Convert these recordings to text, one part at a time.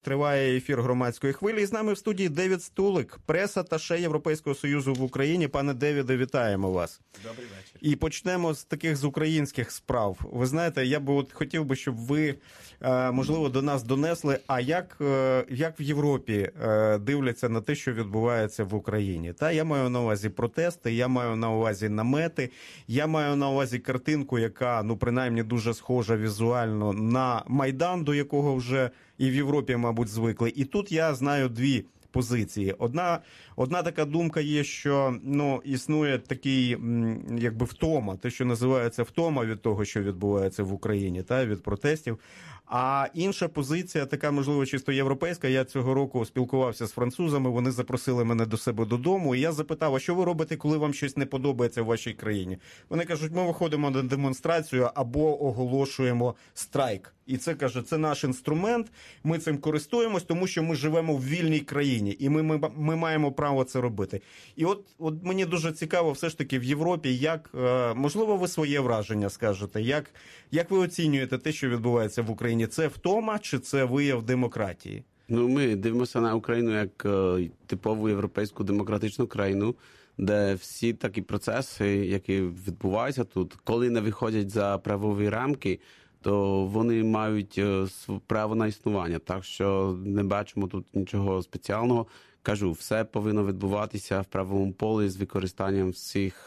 Триває ефір громадської хвилі. І з нами в студії Девід Стулик, прес-аташе Європейського Союзу в Україні. Пане Девіде, вітаємо вас. Добрий вечір. І почнемо з таких з українських справ. Ви знаєте, я би хотів би, щоб ви, можливо, до нас донесли, а як в Європі дивляться на те, що відбувається в Україні. Та я маю на увазі протести, я маю на увазі намети, я маю на увазі картинку, яка, принаймні, дуже схожа візуально на Майдан, до якого вже і в Європі, мабуть, звикли. І тут я знаю дві позиції. Одна така думка є, що існує такий, втома, те, що називається втома від того, що відбувається в Україні, від протестів. А інша позиція, така, можливо, чисто європейська. Я цього року спілкувався з французами, вони запросили мене до себе додому, і я запитав, а що ви робите, коли вам щось не подобається в вашій країні? Вони кажуть, ми виходимо на демонстрацію або оголошуємо страйк. І це, каже, це наш інструмент, ми цим користуємось, тому що ми живемо в вільній країні, і ми маємо право це робити. І от мені дуже цікаво все ж таки в Європі, можливо, ви своє враження скажете, як ви оцінюєте те, що відбувається в Україні? Це втома чи це вияв демократії? Ми дивимося на Україну як типову європейську демократичну країну, де всі такі процеси, які відбуваються тут, коли не виходять за правові рамки, то вони мають право на існування. Так що не бачимо тут нічого спеціального. Кажу, все повинно відбуватися в правовому полі з використанням всіх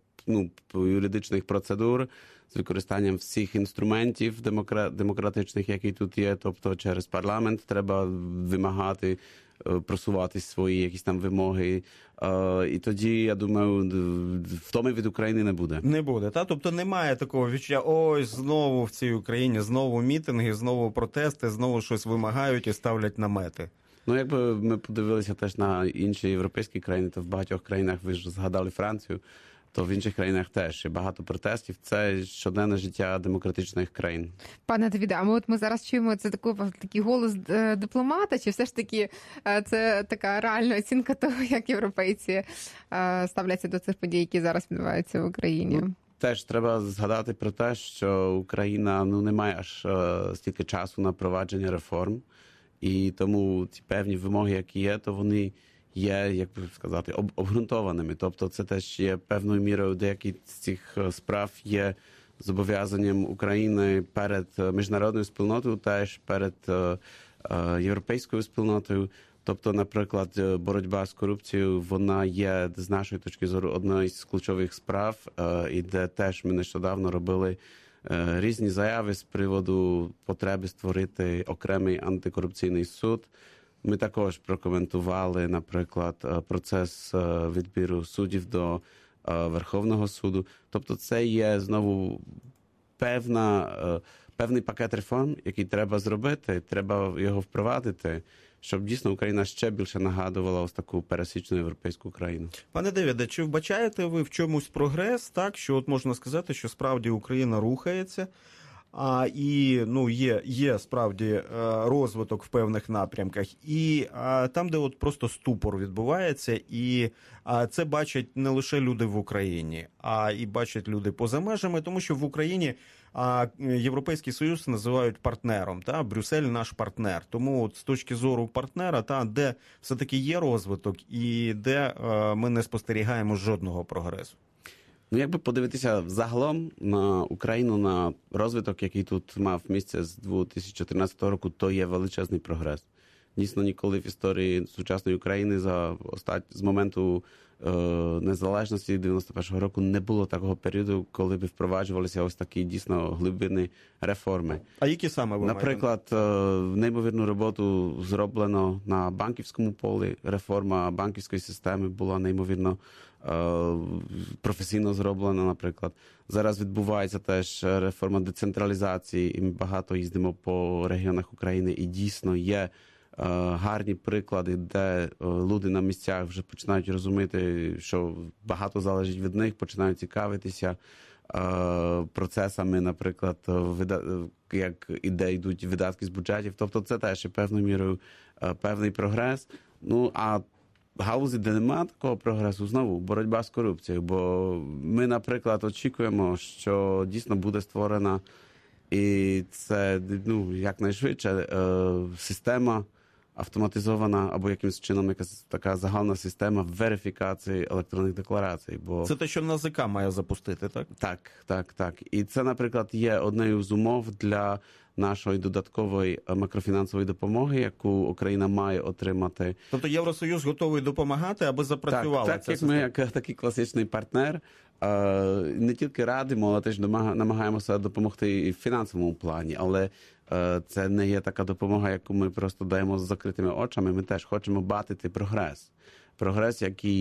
юридичних процедур, з використанням всіх інструментів демократичних, які тут є. Тобто через парламент треба вимагати, просувати свої якісь там вимоги. І тоді, я думаю, втоми від України не буде. Не буде, та? Тобто немає такого відчуття, ось знову в цій Україні, знову мітинги, знову протести, знову щось вимагають і ставлять намети. Якби ми подивилися теж на інші європейські країни, то в багатьох країнах, ви ж згадали Францію, то в інших країнах теж є багато протестів. Це щоденне життя демократичних країн. Пане Давіде, а ми зараз чуємо, це такий голос дипломата, чи все ж таки це така реальна оцінка того, як європейці ставляться до цих подій, які зараз відбуваються в Україні? Теж треба згадати про те, що Україна не має аж стільки часу на провадження реформ, і тому ці певні вимоги, які є, то вони є, як би сказати, обґрунтованими. Тобто це теж є певною мірою, деякі з цих справ є зобов'язанням України перед міжнародною спільнотою, теж перед європейською спільнотою. Тобто, наприклад, боротьба з корупцією, вона є, з нашої точки зору, одною з ключових справ, і де теж ми нещодавно робили різні заяви з приводу потреби створити окремий антикорупційний суд. Ми також прокоментували, наприклад, процес відбіру суддів до Верховного суду. Тобто це є знову певний пакет реформ, який треба зробити, треба його впровадити, щоб дійсно Україна ще більше нагадувала ось таку пересічну європейську країну. Пане Девіде, чи вбачаєте ви в чомусь прогрес, так, що можна сказати, що справді Україна рухається, є справді розвиток в певних напрямках, і там, де просто ступор відбувається, і це бачать не лише люди в Україні, а і бачать люди поза межами, тому що в Україні Європейський Союз називають партнером, Брюссель наш партнер. Тому з точки зору партнера, де все-таки є розвиток і де ми не спостерігаємо жодного прогресу. Якби подивитися загалом на Україну, на розвиток, який тут мав місце з 2014 року, то є величезний прогрес. Дійсно, ніколи в історії сучасної України з моменту незалежності 91-го року не було такого періоду, коли б впроваджувалися ось такі дійсно глибинні реформи. А які саме ви Наприклад, неймовірну роботу зроблено на банківському полі. Реформа банківської системи була неймовірно професійно зроблена, наприклад. Зараз відбувається теж реформа децентралізації, і ми багато їздимо по регіонах України, і дійсно є гарні приклади, де люди на місцях вже починають розуміти, що багато залежить від них, починають цікавитися процесами, наприклад, як йдуть видатки з бюджетів. Тобто це теж є певною мірою певний прогрес. А галузі, де немає такого прогресу, знову боротьба з корупцією. Бо ми, наприклад, очікуємо, що дійсно буде створена і це якнайшвидше система автоматизована або якимось чином якась така загальна система верифікації електронних декларацій. Бо Це те, що НАЗК має запустити, так? Так. І це, наприклад, є однією з умов для нашої додаткової макрофінансової допомоги, яку Україна має отримати. Тобто Євросоюз готовий допомагати, аби запрацювала так, ця як система? ми, як такий класичний партнер, не тільки радимо, але теж намагаємося допомогти і в фінансовому плані. Але це не є така допомога, яку ми просто даємо з закритими очами. Ми теж хочемо бачити прогрес. Прогрес,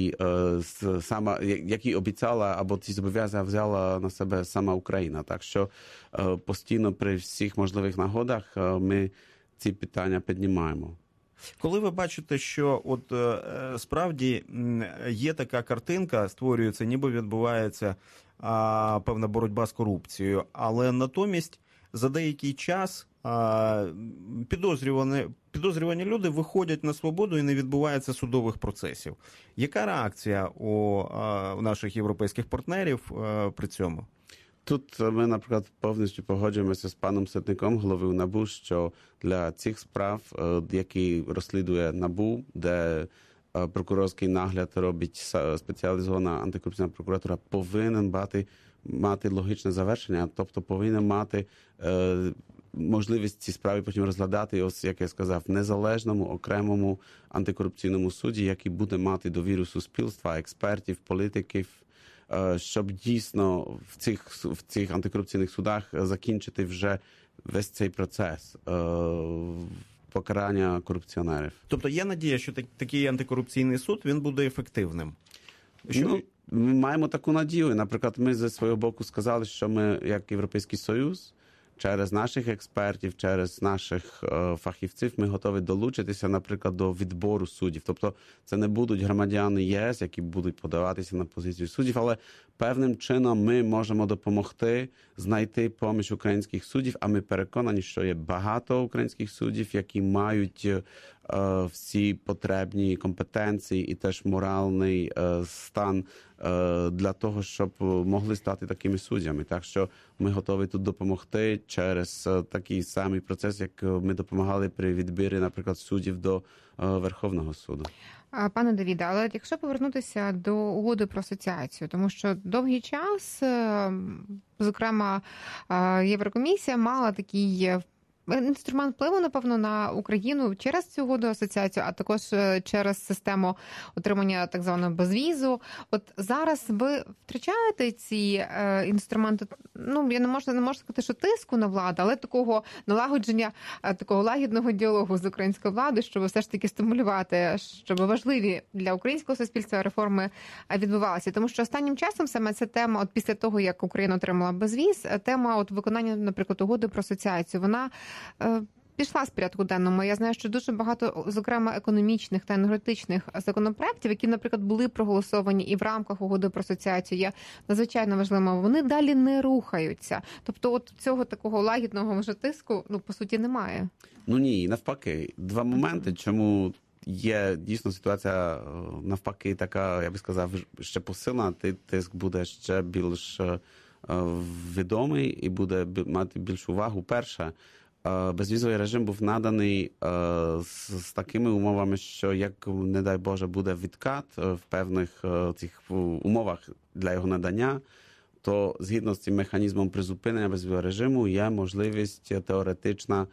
який обіцяла або ці зобов'язання взяла на себе сама Україна. Так що постійно при всіх можливих нагодах ми ці питання піднімаємо. Коли ви бачите, що от справді є така картинка, створюється, ніби відбувається певна боротьба з корупцією, але натомість за деякий час підозрювані люди виходять на свободу і не відбувається судових процесів. Яка реакція у наших європейських партнерів при цьому? Тут ми, наприклад, повністю погоджуємося з паном Ситником, головою НАБУ, що для цих справ, які розслідує НАБУ, де прокурорський нагляд робить спеціалізована антикорупційна прокуратура, повинен мати логічне завершення, тобто повинен мати можливість ці справи потім розглядати, ось, як я сказав, незалежному, окремому антикорупційному суді, який буде мати довіру суспільства, експертів, політиків, щоб дійсно в цих антикорупційних судах закінчити вже весь цей процес покарання корупціонерів. Тобто є надія, що такий антикорупційний суд, він буде ефективним? Ми маємо таку надію. Наприклад, ми зі свого боку сказали, що ми, як Європейський Союз, через наших експертів, через наших фахівців ми готові долучитися, наприклад, до відбору суддів. Тобто це не будуть громадяни ЄС, які будуть подаватися на позицію суддів, але певним чином ми можемо допомогти знайти поміж українських суддів, а ми переконані, що є багато українських суддів, які мають всі потрібні компетенції і теж моральний стан для того, щоб могли стати такими суддями. Так що ми готові тут допомогти через такий самий процес, як ми допомагали при відбірі, наприклад, суддів до Верховного суду. Пане Давіде, але якщо повернутися до угоди про асоціацію, тому що довгий час, зокрема, Єврокомісія мала такий інструмент впливу, напевно, на Україну через цю угоду асоціацію, а також через систему отримання так званого безвізу. От зараз ви втрачаєте ці інструменти, я не можу сказати, що тиску на владу, але такого налагодження, такого лагідного діалогу з українською владою, щоб все ж таки стимулювати, щоб важливі для українського суспільства реформи відбувалися. Тому що останнім часом саме ця тема, от після того, як Україна отримала безвіз, тема от виконання, наприклад, угоди про асоціацію, вона пішла з порядку денному. Я знаю, що дуже багато, зокрема, економічних та енергетичних законопроєктів, які, наприклад, були проголосовані і в рамках угоди про асоціацію, є надзвичайно важливими. Вони далі не рухаються. Тобто от цього такого лагідного вже тиску, по суті, немає. Ні, навпаки. Два моменти, чому є дійсно ситуація навпаки така, я би сказав, ще посилена, тиск буде ще більш відомий і буде мати більшу увагу. Перше, безвізовий режим був наданий з такими умовами, що як, не дай Боже, буде відкат в певних цих умовах для його надання, то згідно з цим механізмом призупинення безвізового режиму є можливість теоретична,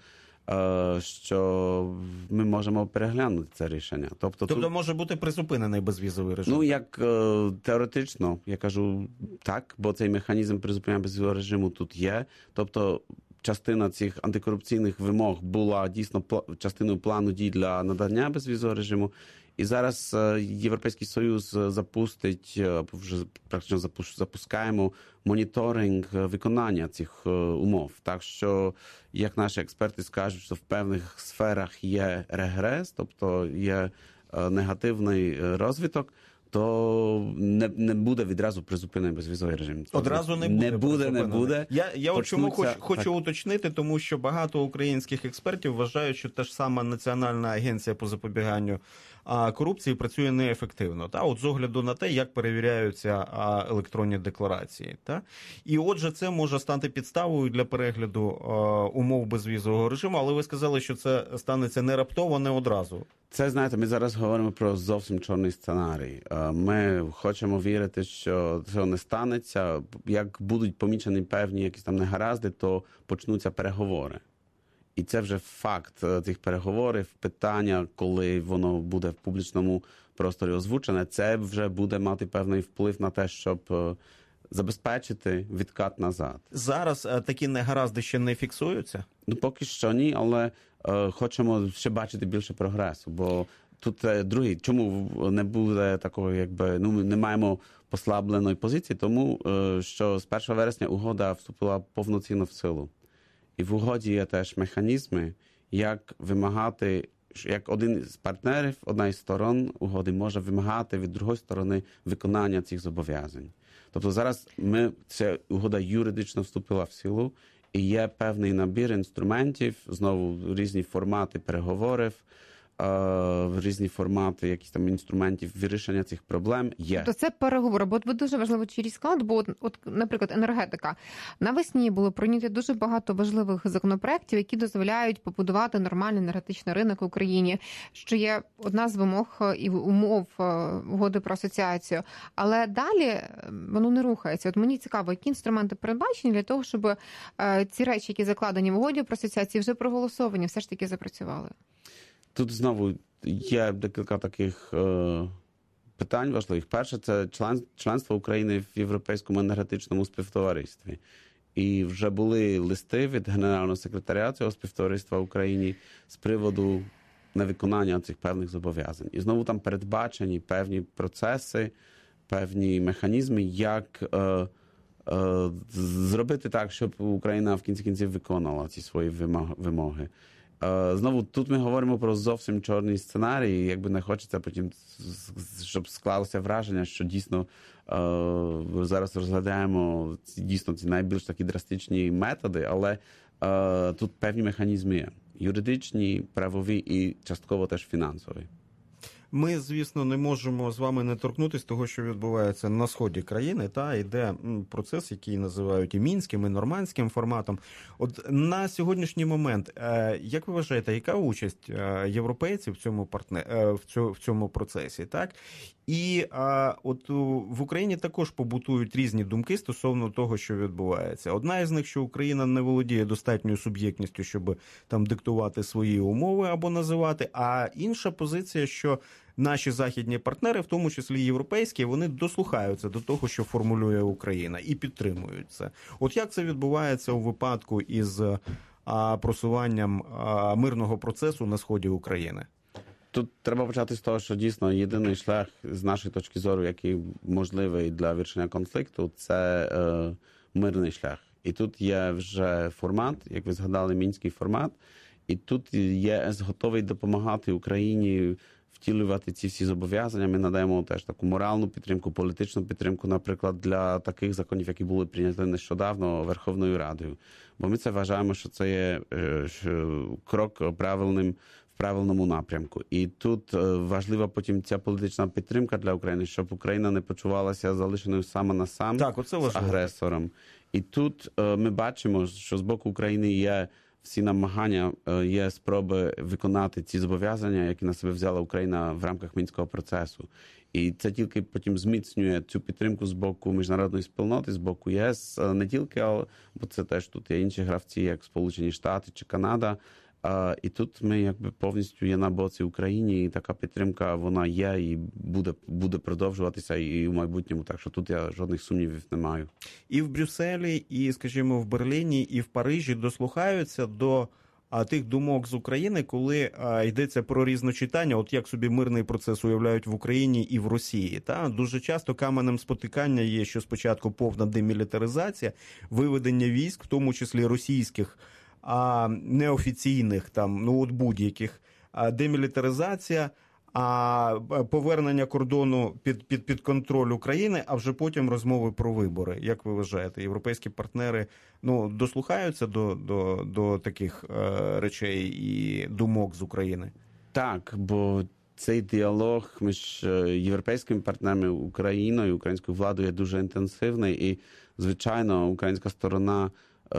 що ми можемо переглянути це рішення. Тобто може бути призупинений безвізовий режим? Як теоретично, я кажу так, бо цей механізм призупинення безвізового режиму тут є. Тобто частина цих антикорупційних вимог була дійсно частиною плану дій для надання безвізового режиму. І зараз Європейський Союз запустить, або вже практично запускаємо моніторинг виконання цих умов. Так що, як наші експерти скажуть, що в певних сферах є регрес, тобто є негативний розвиток, то не буде відразу призупинений безвізовий режим. Одразу не буде. Я от чому хочу уточнити, тому що багато українських експертів вважають, що та ж сама Національна агенція по запобіганню корупції працює неефективно. Та? От з огляду на те, як перевіряються електронні декларації. Та? І отже, це може стати підставою для перегляду умов безвізового режиму, але ви сказали, що це станеться не раптово, не одразу. Це, знаєте, ми зараз говоримо про зовсім чорний сценарій. Ми хочемо вірити, що цього не станеться. Як будуть помічені певні якісь там негаразди, то почнуться переговори. І це вже факт цих переговорів, питання, коли воно буде в публічному просторі озвучене, це вже буде мати певний вплив на те, щоб забезпечити відкат назад. Зараз такі негаразди ще не фіксуються? Ну, поки що ні, але хочемо ще бачити більше прогресу, бо тут другий, чому не буде такого, якби, ми не маємо послабленої позиції, тому що з 1 вересня угода вступила повноцінно в силу. І в угоді є теж механізми, як вимагати, як один з партнерів, одна із сторон угоди може вимагати від другої сторони виконання цих зобов'язань. Тобто зараз ця угода юридично вступила в силу, і є певний набір інструментів, знову різні формати переговорів, різні формати якісь там інструментів вирішення цих проблем є. То це переговори, бо ви дуже важливо через склад, бо от, наприклад, енергетика. Навесні було прийнято дуже багато важливих законопроєктів, які дозволяють побудувати нормальний енергетичний ринок в Україні, що є одна з вимог і умов угоди про асоціацію. Але далі воно не рухається. От мені цікаво, які інструменти передбачені для того, щоб ці речі, які закладені в угоді про асоціацію, вже проголосовані, все ж таки запрацювали. Тут знову є декілька таких питань важливих. Перше, це членство України в Європейському енергетичному співтоваристві. І вже були листи від Генерального секретаря цього співтовариства в Україні з приводу невиконання цих певних зобов'язань. І знову там передбачені певні процеси, певні механізми, як зробити так, щоб Україна в кінці кінців виконала ці свої вимоги. Знову, тут ми говоримо про зовсім чорний сценарій, якби не хочеться потім, щоб склалося враження, що дійсно зараз розглядаємо дійсно ці найбільш такі драстичні методи, але тут певні механізми є. Юридичні, правові і частково теж фінансові. Ми, звісно, не можемо з вами не торкнутися того, що відбувається на сході країни. Та йде процес, який називають і мінським, і нормандським форматом. От на сьогоднішній момент, як ви вважаєте, яка участь європейців в цьому процесі? Так? І от в Україні також побутують різні думки стосовно того, що відбувається. Одна із них, що Україна не володіє достатньою суб'єктністю, щоб там диктувати свої умови або називати, а інша позиція, що наші західні партнери, в тому числі європейські, вони дослухаються до того, що формулює Україна, і підтримують це. От як це відбувається у випадку із просуванням мирного процесу на сході України? Тут треба почати з того, що дійсно єдиний шлях з нашої точки зору, який можливий для вирішення конфлікту, це мирний шлях. І тут є вже формат, як ви згадали, мінський формат, і тут ЄС готовий допомагати Україні втілювати ці всі зобов'язання. Ми надаємо теж таку моральну підтримку, політичну підтримку, наприклад, для таких законів, які були прийняті нещодавно Верховною Радою. Бо ми це вважаємо, що це є крок в правильному напрямку. І тут важлива потім ця політична підтримка для України, щоб Україна не почувалася залишеною сама на сам з агресором. І тут ми бачимо, що з боку України є всі намагання, є спроби виконати ці зобов'язання, які на себе взяла Україна в рамках Мінського процесу. І це тільки потім зміцнює цю підтримку з боку міжнародної спільноти, з боку ЄС, не тільки, бо це теж тут є інші гравці, як Сполучені Штати чи Канада. І тут ми якби повністю є на боці України, і така підтримка, вона є і буде продовжуватися і в майбутньому, так що тут я жодних сумнівів не маю. І в Брюсселі, і, скажімо, в Берліні, і в Парижі дослухаються до тих думок з України, коли йдеться про різночитання, от як собі мирний процес уявляють в Україні і в Росії. Та? Дуже часто каменем спотикання є, що спочатку повна демілітаризація, виведення військ, в тому числі російських, неофіційних, там, ну от будь-яких, демілітаризація, а повернення кордону під контроль України, а вже потім розмови про вибори. Як ви вважаєте, європейські партнери дослухаються до таких речей і думок з України? Так, бо цей діалог між європейськими партнерами, Україною, українською владою є дуже інтенсивний і, звичайно, українська сторона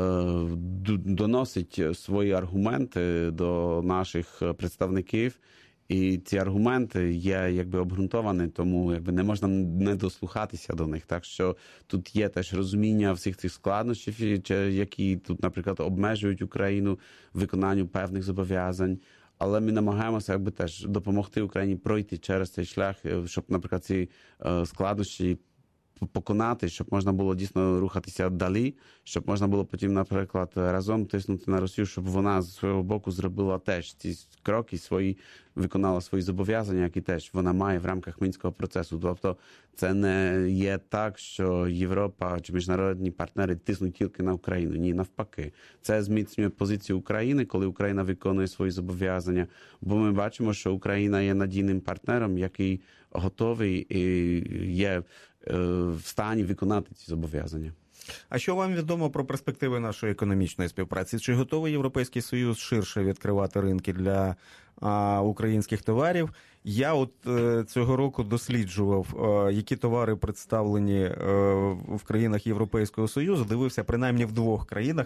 доносить свої аргументи до наших представників, і ці аргументи є обґрунтовані, тому не можна не дослухатися до них. Так що тут є теж розуміння всіх цих складнощів, які тут, наприклад, обмежують Україну в виконанню певних зобов'язань. Але ми намагаємося теж допомогти Україні пройти через цей шлях, щоб, наприклад, ці складнощі поконати, щоб можна було дійсно рухатися далі, щоб можна було потім, наприклад, разом тиснути на Росію, щоб вона з свого боку зробила теж ці кроки свої, виконала свої зобов'язання, які теж вона має в рамках Мінського процесу. Тобто це не є так, що Європа чи міжнародні партнери тиснуть тільки на Україну. Ні, навпаки. Це зміцнює позицію України, коли Україна виконує свої зобов'язання. Бо ми бачимо, що Україна є надійним партнером, який готовий і є в стані виконати ці зобов'язання. А що вам відомо про перспективи нашої економічної співпраці? Чи готовий Європейський Союз ширше відкривати ринки для українських товарів? Я цього року досліджував, які товари представлені в країнах Європейського Союзу, дивився принаймні в 2 країнах,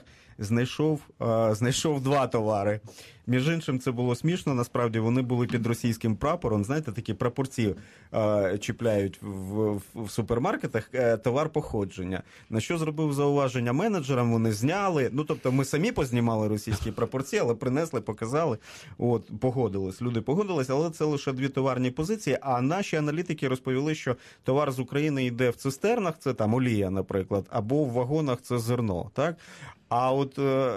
знайшов 2 товари. Між іншим, це було смішно, насправді вони були під російським прапором, знаєте, такі прапорці чіпляють в супермаркетах, товар походження. На що зробив зауваження менеджерам, вони зняли, тобто ми самі познімали російські прапорці, але принесли, показали, погодились, люди погодились, але це лише 2 товарні позиції, а наші аналітики розповіли, що товар з України йде в цистернах, це там олія, наприклад, або в вагонах це зерно, так? А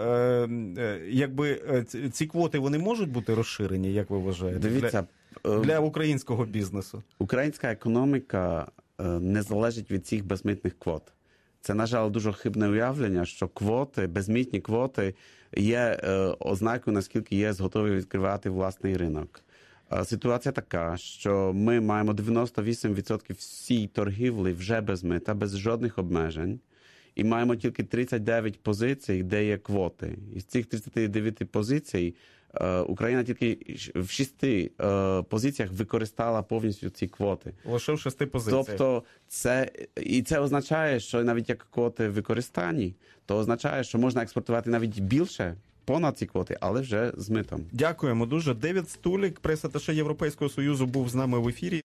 ці квоти, вони можуть бути розширені, як ви вважаєте, Дивіться, для українського бізнесу? Українська економіка не залежить від цих безмитних квот. Це, на жаль, дуже хибне уявлення, що квоти, безмитні квоти є ознакою, наскільки ЄС готовий відкривати власний ринок. Ситуація така, що ми маємо 98% всієї торгівлі вже без мита, без жодних обмежень. І маємо тільки 39 позицій, де є квоти. Із цих 39 позицій Україна тільки в 6 позиціях використала повністю ці квоти. Лише в 6 позиціях. Тобто це означає, що навіть як квоти використані, то означає, що можна експортувати навіть більше, понад ці квоти, але вже з митом. Дякуємо дуже. Девід Стулік, прес-аташе Європейського Союзу, був з нами в ефірі.